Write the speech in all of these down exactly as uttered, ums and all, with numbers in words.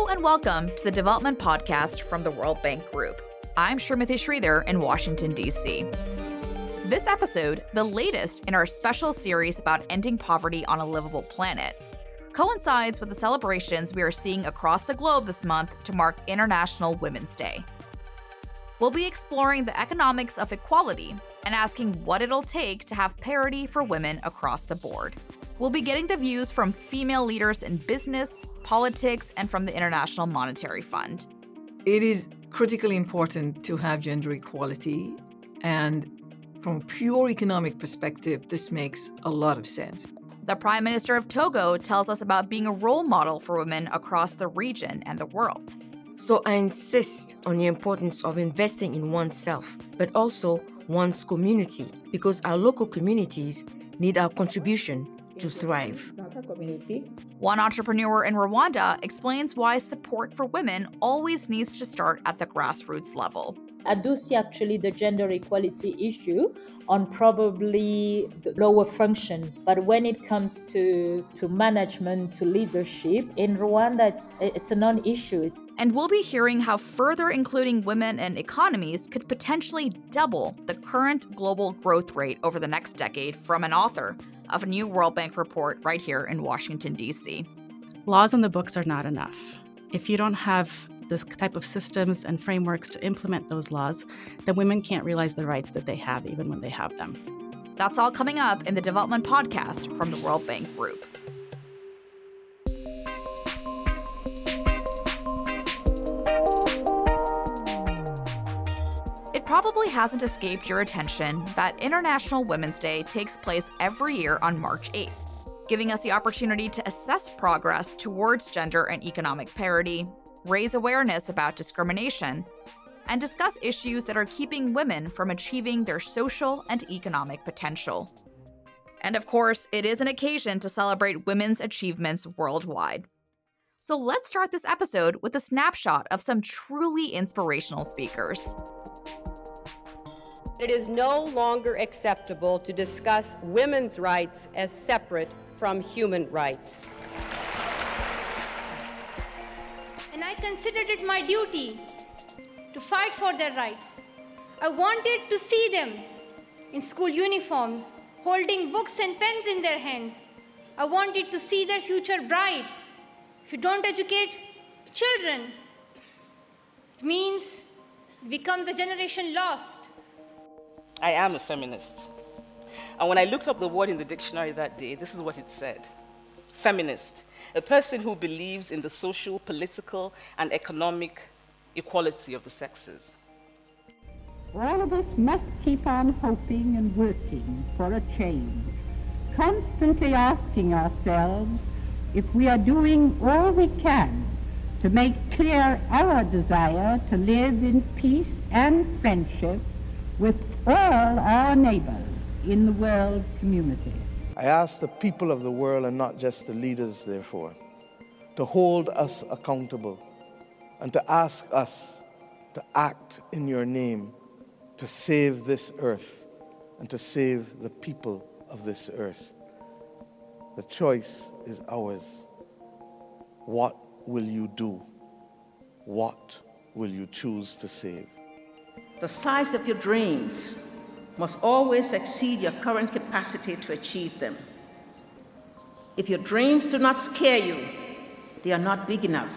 and welcome to the Development Podcast from the World Bank Group. I'm Srimati Sridhar in Washington, D C. This episode, the latest in our special series about ending poverty on a livable planet, coincides with the celebrations we are seeing across the globe this month to mark International Women's Day. We'll be exploring the economics of equality and asking what it'll take to have parity for women across the board. We'll be getting the views from female leaders in business, politics, and from the International Monetary Fund. It is critically important to have gender equality, and from a pure economic perspective, this makes a lot of sense. The Prime Minister of Togo tells us about being a role model for women across the region and the world. So I insist on the importance of investing in oneself, but also one's community, because our local communities need our contribution to thrive. One entrepreneur in Rwanda explains why support for women always needs to start at the grassroots level. I do see actually the gender equality issue on probably the lower function. But when it comes to, to management, to leadership, in Rwanda, it's, it's a non-issue. And we'll be hearing how further including women in economies could potentially double the current global growth rate over the next decade from an author of a new World Bank report right here in Washington, D C. Laws on the books are not enough. If you don't have the type of systems and frameworks to implement those laws, then women can't realize the rights that they have even when they have them. That's all coming up in the Development Podcast from the World Bank Group. It probably hasn't escaped your attention that International Women's Day takes place every year on March eighth, giving us the opportunity to assess progress towards gender and economic parity, raise awareness about discrimination, and discuss issues that are keeping women from achieving their social and economic potential. And of course, it is an occasion to celebrate women's achievements worldwide. So let's start this episode with a snapshot of some truly inspirational speakers. It is no longer acceptable to discuss women's rights as separate from human rights. And I considered it my duty to fight for their rights. I wanted to see them in school uniforms, holding books and pens in their hands. I wanted to see their future bride. If you don't educate children, it means it becomes a generation lost. I am a feminist. And when I looked up the word in the dictionary that day, this is what it said. Feminist, a person who believes in the social, political, and economic equality of the sexes. All of us must keep on hoping and working for a change, constantly asking ourselves if we are doing all we can to make clear our desire to live in peace and friendship with all our neighbors in the world community. I ask the people of the world, and not just the leaders, therefore, to hold us accountable and to ask us to act in your name to save this earth and to save the people of this earth. The choice is ours. What will you do? What will you choose to save? The size of your dreams must always exceed your current capacity to achieve them. If your dreams do not scare you, they are not big enough.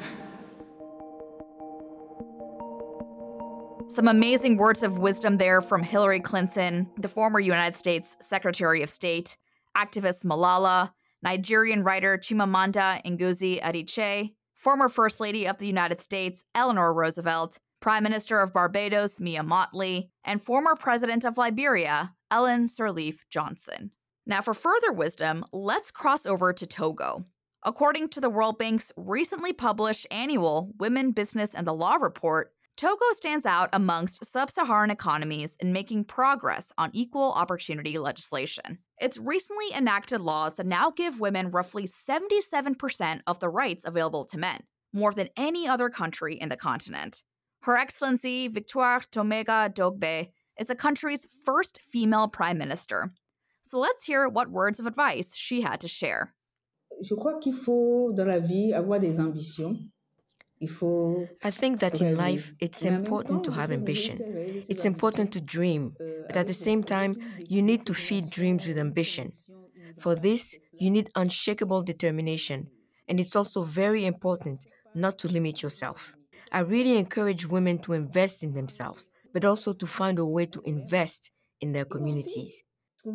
Some amazing words of wisdom there from Hillary Clinton, the former United States Secretary of State, activist Malala, Nigerian writer Chimamanda Ngozi Adichie, former First Lady of the United States Eleanor Roosevelt, Prime Minister of Barbados, Mia Mottley, and former President of Liberia, Ellen Sirleaf Johnson. Now, for further wisdom, let's cross over to Togo. According to the World Bank's recently published annual Women, Business, and the Law report, Togo stands out amongst sub-Saharan economies in making progress on equal opportunity legislation. It's recently enacted laws that now give women roughly seventy-seven percent of the rights available to men, more than any other country in the continent. Her Excellency Victoire Tomega Dogbe is the country's first female prime minister. So let's hear what words of advice she had to share. Je crois qu'il faut, dans la vie, avoir des ambitions. I think that in life, it's important to have ambition. It's important to dream, but at the same time, you need to feed dreams with ambition. For this, you need unshakable determination, and it's also very important not to limit yourself. I really encourage women to invest in themselves, but also to find a way to invest in their communities.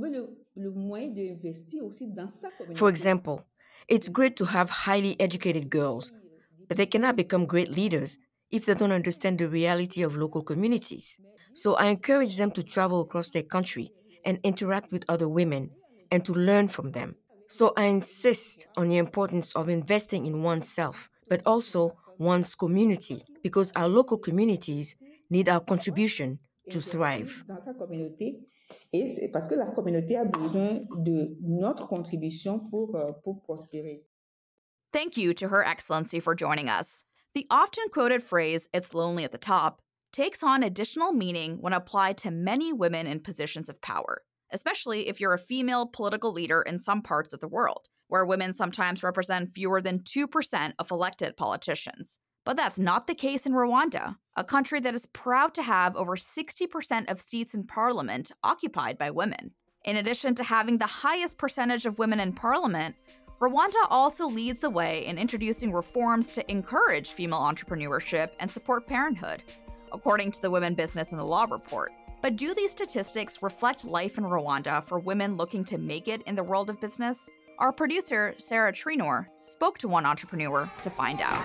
For example, it's great to have highly educated girls, but they cannot become great leaders if they don't understand the reality of local communities. So I encourage them to travel across their country and interact with other women and to learn from them. So I insist on the importance of investing in oneself, but also one's community, because our local communities need our contribution to thrive. Dans sa communauté, et c'est parce que la communauté a besoin de notre contribution pour, euh, pour prospérer. Thank you to Her Excellency for joining us. The often quoted phrase, "it's lonely at the top," takes on additional meaning when applied to many women in positions of power, especially if you're a female political leader in some parts of the world, where women sometimes represent fewer than two percent of elected politicians. But that's not the case in Rwanda, a country that is proud to have over sixty percent of seats in parliament occupied by women. In addition to having the highest percentage of women in parliament, Rwanda also leads the way in introducing reforms to encourage female entrepreneurship and support parenthood, according to the Women Business and the Law report. But do these statistics reflect life in Rwanda for women looking to make it in the world of business? Our producer, Sarah Trinor, spoke to one entrepreneur to find out.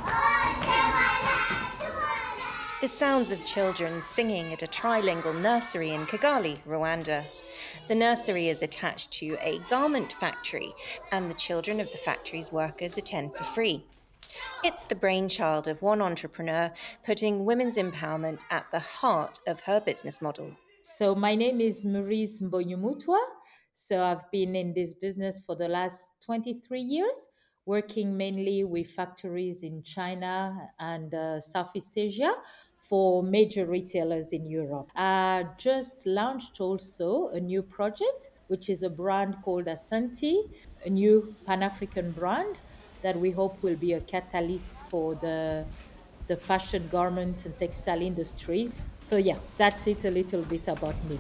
The sounds of children singing at a trilingual nursery in Kigali, Rwanda. The nursery is attached to a garment factory, and the children of the factory's workers attend for free. It's the brainchild of one entrepreneur, putting women's empowerment at the heart of her business model. So my name is Maurice Mbonyumutwa. So I've been in this business for the last twenty-three years, working mainly with factories in China and uh, Southeast Asia for major retailers in Europe. I just launched also a new project, which is a brand called Asante, a new Pan-African brand that we hope will be a catalyst for the, the fashion, garment, and textile industry. So yeah, that's it a little bit about me.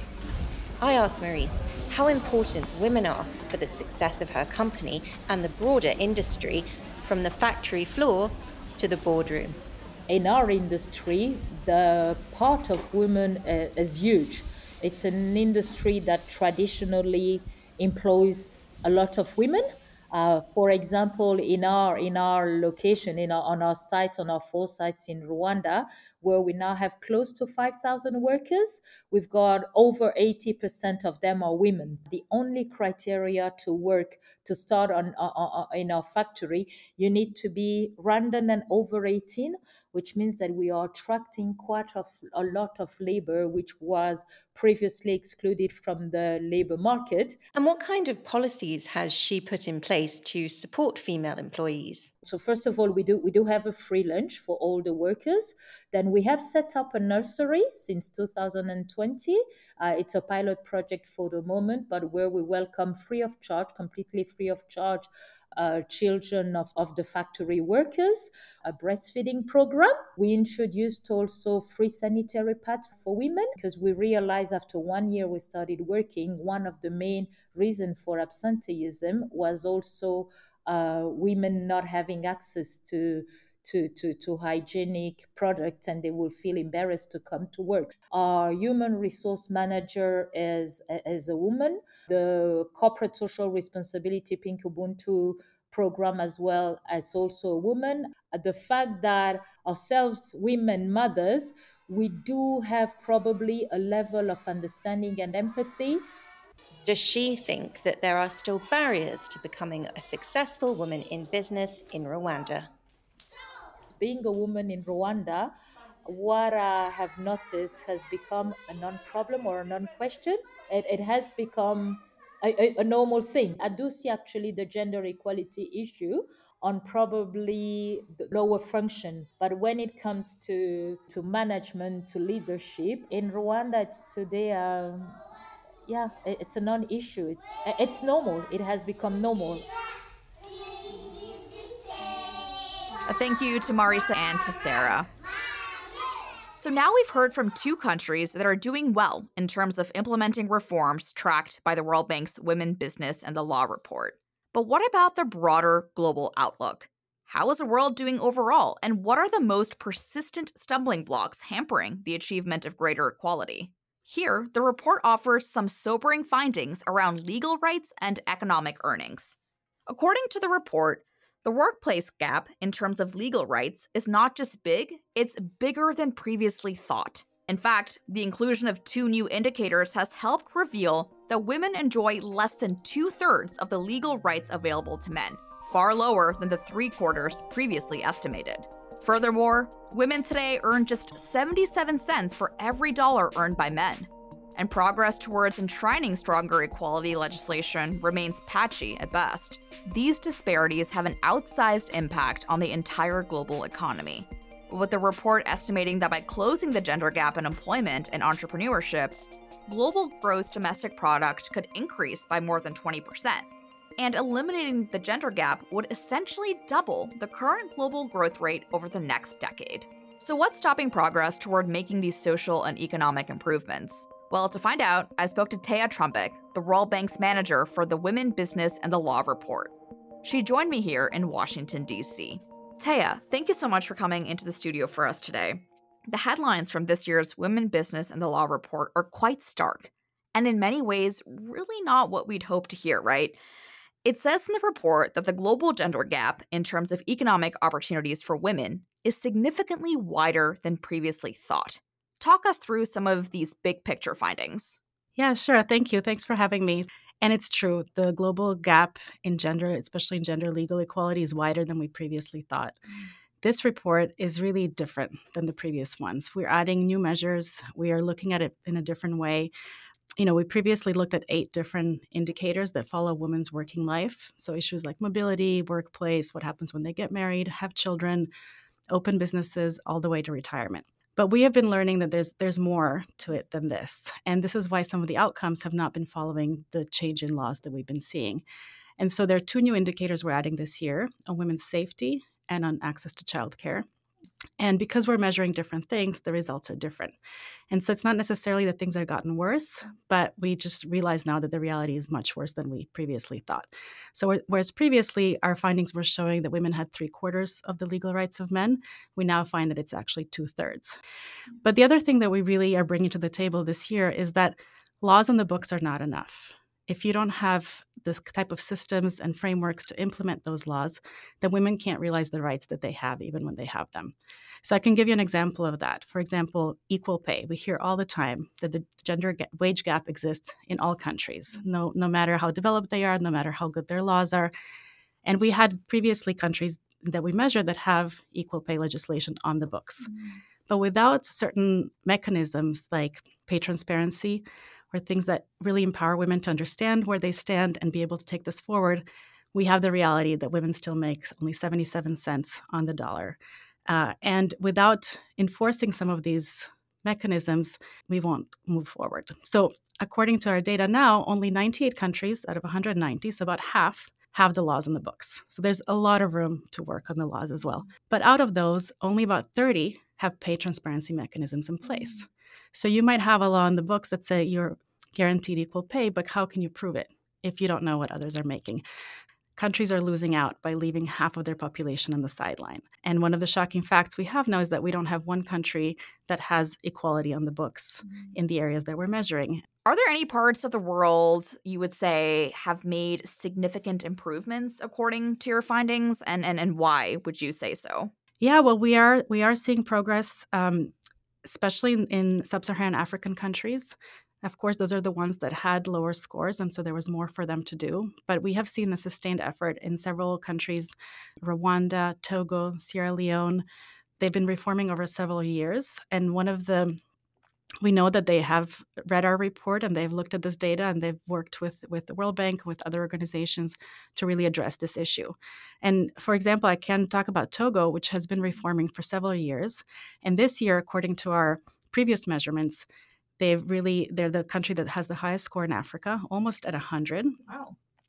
I asked Maurice how important women are for the success of her company and the broader industry, from the factory floor to the boardroom. In our industry, the part of women uh, is huge. It's an industry that traditionally employs a lot of women. Uh, for example, in our in our location, in our, on our site, on our four sites in Rwanda, where we now have close to five thousand workers, we've got over eighty percent of them are women. The only criteria to work, to start on uh, uh, in our factory, you need to be Rwandan and over eighteen, which means that we are attracting quite a, a lot of labor, which was previously excluded from the labor market. And what kind of policies has she put in place to support female employees? So first of all, we do we do have a free lunch for all the workers. Then we have set up a nursery since two thousand twenty. Uh, it's a pilot project for the moment, but where we welcome free of charge, completely free of charge, Uh, children of, of the factory workers, a breastfeeding program. We introduced also free sanitary pads for women because we realized after one year we started working, one of the main reasons for absenteeism was also uh, women not having access to To, to, to hygienic products, and they will feel embarrassed to come to work. Our human resource manager is, is a woman. The corporate social responsibility Pink Ubuntu program as well, it's also a woman. The fact that ourselves, women mothers, we do have probably a level of understanding and empathy. Does she think that there are still barriers to becoming a successful woman in business in Rwanda? Being a woman in Rwanda, what I have noticed has become a non-problem or a non-question. It, it has become a, a, a normal thing. I do see actually the gender equality issue on probably the lower function. But when it comes to, to management, to leadership, in Rwanda it's today, um, yeah, it, it's a non-issue. It, it's normal. It has become normal. A thank you to Marisa and to Sarah. So now we've heard from two countries that are doing well in terms of implementing reforms tracked by the World Bank's Women, Business, and the Law report. But what about the broader global outlook? How is the world doing overall, and what are the most persistent stumbling blocks hampering the achievement of greater equality? Here, the report offers some sobering findings around legal rights and economic earnings. According to the report, the workplace gap in terms of legal rights is not just big, it's bigger than previously thought. In fact, the inclusion of two new indicators has helped reveal that women enjoy less than two-thirds of the legal rights available to men, far lower than the three-quarters previously estimated. Furthermore, women today earn just seventy-seven cents for every dollar earned by men. And progress towards enshrining stronger equality legislation remains patchy at best. These disparities have an outsized impact on the entire global economy, with the report estimating that by closing the gender gap in employment and entrepreneurship, global gross domestic product could increase by more than twenty percent. And eliminating the gender gap would essentially double the current global growth rate over the next decade. So what's stopping progress toward making these social and economic improvements? Well, to find out, I spoke to Taya Trumpik, the World Bank's manager for the Women, Business, and the Law report. She joined me here in Washington, D C. Taya, thank you so much for coming into the studio for us today. The headlines from this year's Women, Business, and the Law report are quite stark, and in many ways, really not what we'd hope to hear, right? It says in the report that the global gender gap in terms of economic opportunities for women is significantly wider than previously thought. Talk us through some of these big picture findings. Yeah, sure. Thank you. Thanks for having me. And it's true. The global gap in gender, especially in gender legal equality, is wider than we previously thought. This report is really different than the previous ones. We're adding new measures. We are looking at it in a different way. You know, we previously looked at eight different indicators that follow women's working life. So issues like mobility, workplace, what happens when they get married, have children, open businesses, all the way to retirement. But we have been learning that there's there's more to it than this. And this is why some of the outcomes have not been following the change in laws that we've been seeing. And so there are two new indicators we're adding this year on women's safety and on access to childcare. And because we're measuring different things, the results are different. And so it's not necessarily that things have gotten worse, but we just realize now that the reality is much worse than we previously thought. So whereas previously our findings were showing that women had three quarters of the legal rights of men, we now find that it's actually two thirds. But the other thing that we really are bringing to the table this year is that laws on the books are not enough. If you don't have the type of systems and frameworks to implement those laws, then women can't realize the rights that they have even when they have them. So I can give you an example of that. For example, equal pay. We hear all the time that the gender ga- wage gap exists in all countries, no, no matter how developed they are, no matter how good their laws are. And we had previously countries that we measured that have equal pay legislation on the books. Mm-hmm. But without certain mechanisms like pay transparency, or things that really empower women to understand where they stand and be able to take this forward, we have the reality that women still make only seventy-seven cents on the dollar. Uh, and without enforcing some of these mechanisms, we won't move forward. So according to our data now, only ninety-eight countries out of one hundred ninety, so about half, have the laws in the books. So there's a lot of room to work on the laws as well. But out of those, only about thirty have pay transparency mechanisms in place. So you might have a law in the books that say you're guaranteed equal pay, but how can you prove it if you don't know what others are making? Countries are losing out by leaving half of their population on the sideline. And one of the shocking facts we have now is that we don't have one country that has equality on the books mm-hmm. in the areas that we're measuring. Are there any parts of the world you would say have made significant improvements according to your findings? And, and, and why would you say so? Yeah, well, we are we are seeing progress, um, especially in, in sub-Saharan African countries. Of course, those are the ones that had lower scores, and so there was more for them to do. But we have seen a sustained effort in several countries, Rwanda, Togo, Sierra Leone. They've been reforming over several years. And one of the, we know that they have read our report and they've looked at this data and they've worked with, with the World Bank, with other organizations to really address this issue. And for example, I can talk about Togo, which has been reforming for several years. And this year, according to our previous measurements, They've really, they're the country that has the highest score in Africa, almost at one hundred. Wow.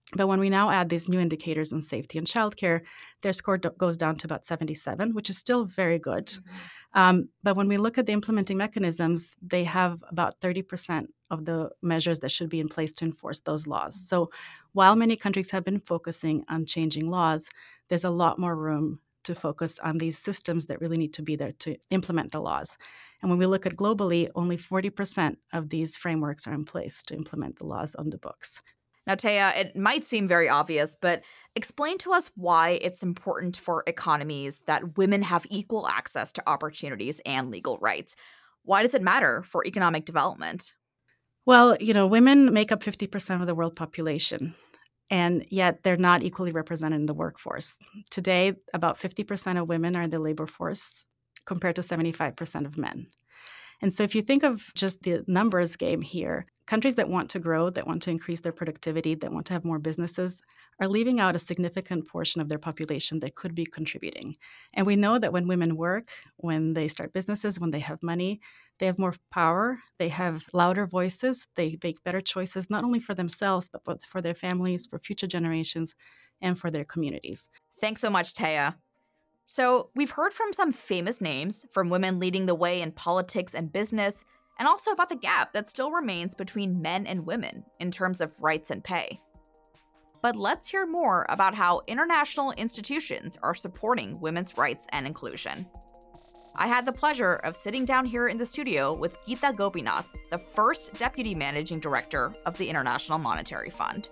But when we now add these new indicators in safety and childcare, their score do- goes down to about seventy-seven, which is still very good. Mm-hmm. Um, but when we look at the implementing mechanisms, they have about thirty percent of the measures that should be in place to enforce those laws. So while many countries have been focusing on changing laws, there's a lot more room to focus on these systems that really need to be there to implement the laws. And when we look at globally, only forty percent of these frameworks are in place to implement the laws on the books. Now, Taya, it might seem very obvious, but explain to us why it's important for economies that women have equal access to opportunities and legal rights. Why does it matter for economic development? Well, you know, women make up fifty percent of the world population, and yet they're not equally represented in the workforce. Today, about fifty percent of women are in the labor force compared to seventy-five percent of men. And so if you think of just the numbers game here, countries that want to grow, that want to increase their productivity, that want to have more businesses, are leaving out a significant portion of their population that could be contributing. And we know that when women work, when they start businesses, when they have money, they have more power, they have louder voices, they make better choices, not only for themselves, but for their families, for future generations, and for their communities. Thanks so much, Taya. So we've heard from some famous names, from women leading the way in politics and business, and also about the gap that still remains between men and women in terms of rights and pay. But let's hear more about how international institutions are supporting women's rights and inclusion. I had the pleasure of sitting down here in the studio with Geeta Gopinath, the first Deputy Managing Director of the International Monetary Fund.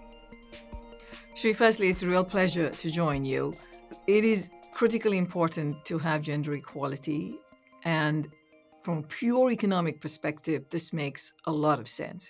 Shri, firstly, it's a real pleasure to join you. It is critically important to have gender equality, and from a pure economic perspective, this makes a lot of sense.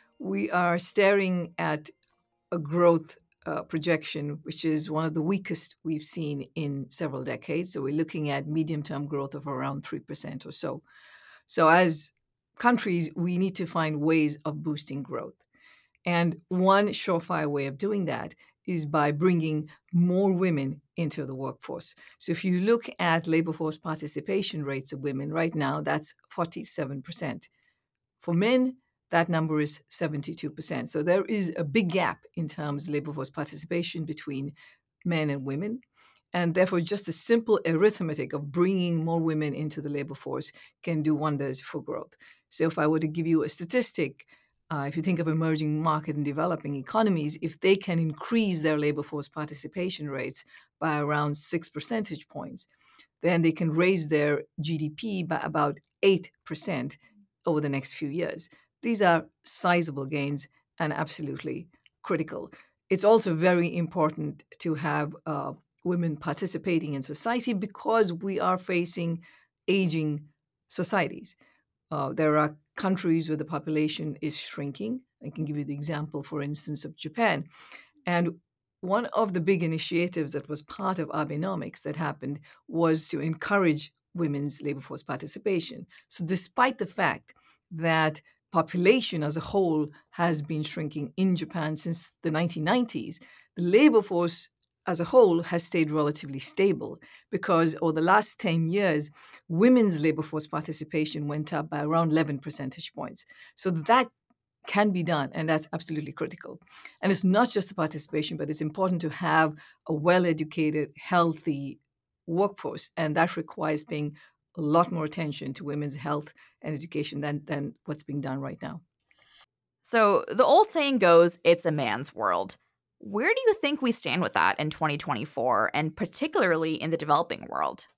We are staring at a growth uh, projection, which is one of the weakest we've seen in several decades. So we're looking at medium-term growth of around three percent or so. So as countries, we need to find ways of boosting growth. And one surefire way of doing that is by bringing more women into the workforce. So if you look at labor force participation rates of women right now, that's forty-seven percent. For men, that number is seventy-two percent. So there is a big gap in terms of labor force participation between men and women. And therefore, just a simple arithmetic of bringing more women into the labor force can do wonders for growth. So if I were to give you a statistic, Uh, if you think of emerging market and developing economies, if they can increase their labor force participation rates by around six percentage points, then they can raise their G D P by about eight percent over the next few years. These are sizable gains and absolutely critical. It's also very important to have uh, women participating in society because we are facing aging societies. Uh, there are countries where the population is shrinking. I can give you the example, for instance, of Japan. And one of the big initiatives that was part of Abenomics that happened was to encourage women's labor force participation. So despite the fact that population as a whole has been shrinking in Japan since the nineteen nineties, the labor force as a whole has stayed relatively stable because over the last ten years, women's labor force participation went up by around eleven percentage points. So that can be done, and that's absolutely critical. And it's not just the participation, but it's important to have a well-educated, healthy workforce, and that requires paying a lot more attention to women's health and education than, than what's being done right now. So the old saying goes, it's a man's world. Where do you think we stand with that in twenty twenty-four, and particularly in the developing world?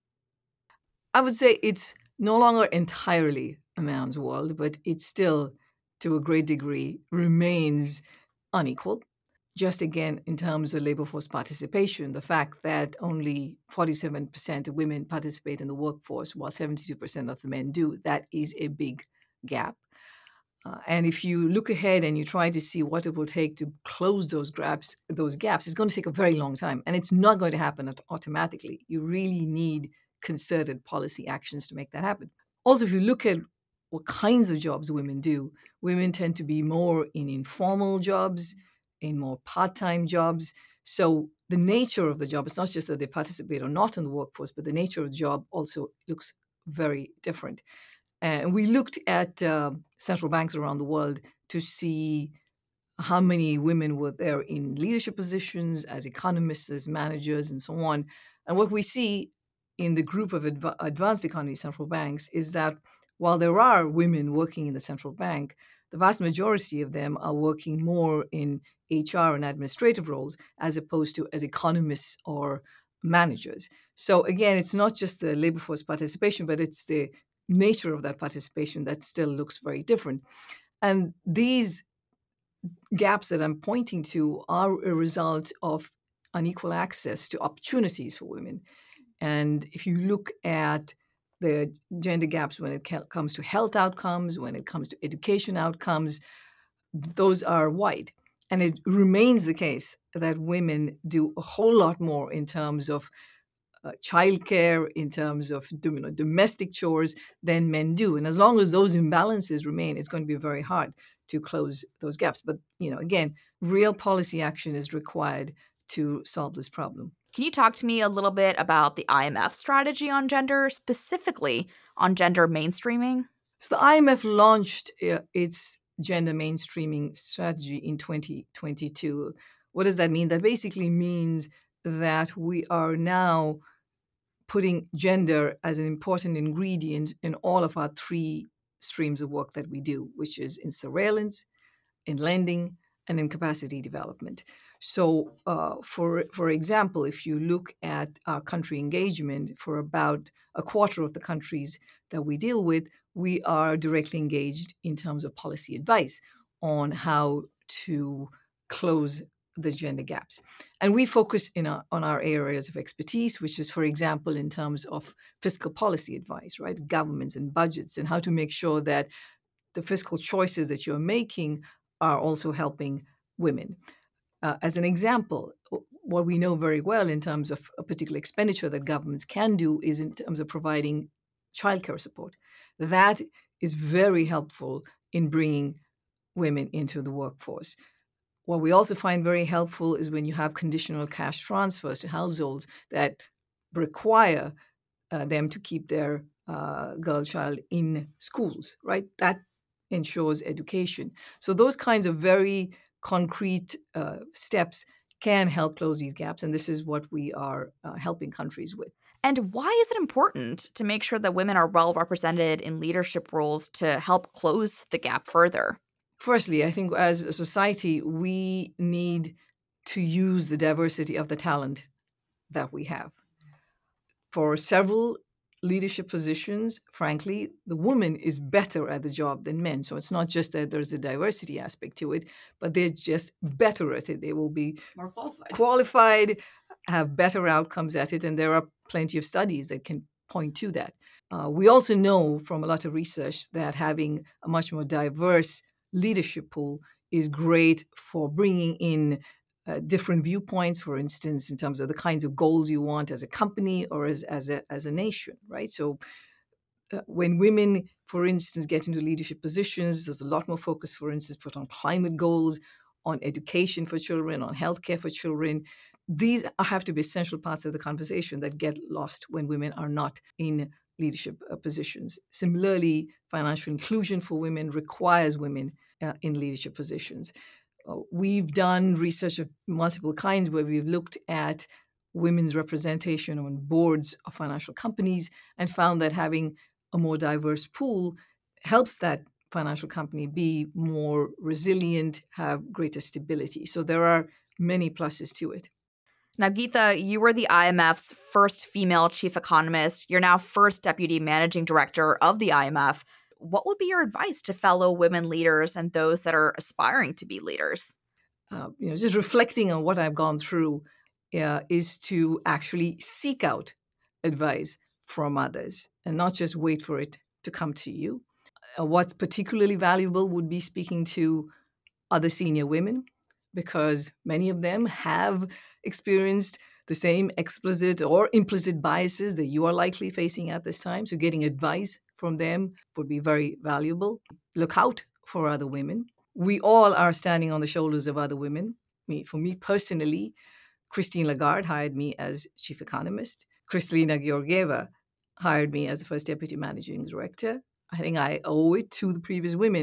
I would say it's no longer entirely a man's world, but it still, to a great degree, remains unequal. Just again, in terms of labor force participation, the fact that only forty-seven percent of women participate in the workforce while seventy-two percent of the men do, that is a big gap. Uh, and if you look ahead and you try to see what it will take to close those gaps, those gaps, it's going to take a very long time. And it's not going to happen automatically. You really need concerted policy actions to make that happen. Also, if you look at what kinds of jobs women do, women tend to be more in informal jobs, in more part-time jobs. So the nature of the job, it's not just that they participate or not in the workforce, but the nature of the job also looks very different. And we looked at uh, central banks around the world to see how many women were there in leadership positions, as economists, as managers, and so on. And what we see in the group of adv- advanced economy central banks is that while there are women working in the central bank, the vast majority of them are working more in H R and administrative roles as opposed to as economists or managers. So again, it's not just the labor force participation, but it's the nature of that participation that still looks very different. And these gaps that I'm pointing to are a result of unequal access to opportunities for women. And if you look at the gender gaps when it ca- comes to health outcomes, when it comes to education outcomes, those are wide. And it remains the case that women do a whole lot more in terms of uh, childcare, in terms of you know, domestic chores than men do. And as long as those imbalances remain, it's going to be very hard to close those gaps. But you know, again, real policy action is required to solve this problem. Can you talk to me a little bit about the I M F strategy on gender, specifically on gender mainstreaming? So the I M F launched uh, its gender mainstreaming strategy in twenty twenty-two. What does that mean? That basically means that we are now putting gender as an important ingredient in all of our three streams of work that we do, which is in surveillance, in lending, and in capacity development. So, uh, for for example, if you look at our country engagement, for about a quarter of the countries that we deal with, we are directly engaged in terms of policy advice on how to close the gender gaps. And we focus in our, on our areas of expertise, which is, for example, in terms of fiscal policy advice, right? Governments and budgets, and how to make sure that the fiscal choices that you're making are also helping women. Uh, as an example, what we know very well in terms of a particular expenditure that governments can do is in terms of providing childcare support. That is very helpful in bringing women into the workforce. What we also find very helpful is when you have conditional cash transfers to households that require uh, them to keep their uh, girl child in schools, right? That ensures education. So those kinds of very concrete uh, steps can help close these gaps, and this is what we are uh, helping countries with. And why is it important to make sure that women are well represented in leadership roles to help close the gap further? Firstly, I think as a society, we need to use the diversity of the talent that we have. For several leadership positions, frankly, the woman is better at the job than men. So it's not just that there's a diversity aspect to it, but they're just better at it. They will be more qualified, qualified, have better outcomes at it. And there are plenty of studies that can point to that. Uh, we also know from a lot of research that having a much more diverse leadership pool is great for bringing in uh, different viewpoints, for instance, in terms of the kinds of goals you want as a company or as, as, a, as a nation, right? So uh, when women, for instance, get into leadership positions, there's a lot more focus, for instance, put on climate goals, on education for children, on healthcare for children. These have to be essential parts of the conversation that get lost when women are not in leadership uh, positions. Similarly, financial inclusion for women requires women uh, in leadership positions. Uh, we've done research of multiple kinds where we've looked at women's representation on boards of financial companies and found that having a more diverse pool helps that financial company be more resilient, have greater stability. So there are many pluses to it. Now, Geeta, you were the I M F's first female chief economist. You're now first deputy managing director of the I M F. What would be your advice to fellow women leaders and those that are aspiring to be leaders? Uh, you know, just reflecting on what I've gone through uh, is to actually seek out advice from others and not just wait for it to come to you. Uh, what's particularly valuable would be speaking to other senior women, because many of them have experienced the same explicit or implicit biases that you are likely facing at this time. So getting advice from them would be very valuable. Look out for other women. We all are standing on the shoulders of other women. Me, for me personally, Christine Lagarde hired me as chief economist. Kristalina Georgieva hired me as the first deputy managing director. I think I owe it to the previous women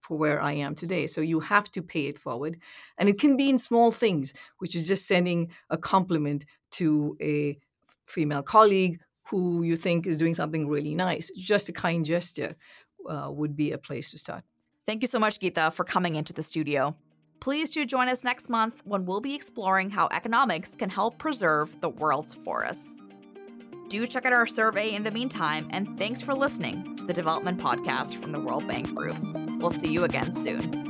for where I am today. So you have to pay it forward. And it can be in small things, which is just sending a compliment to a female colleague who you think is doing something really nice. Just a kind gesture uh, would be a place to start. Thank you so much, Geeta, for coming into the studio. Please do join us next month when we'll be exploring how economics can help preserve the world's forests. Do check out our survey in the meantime, and thanks for listening to the Development Podcast from the World Bank Group. We'll see you again soon.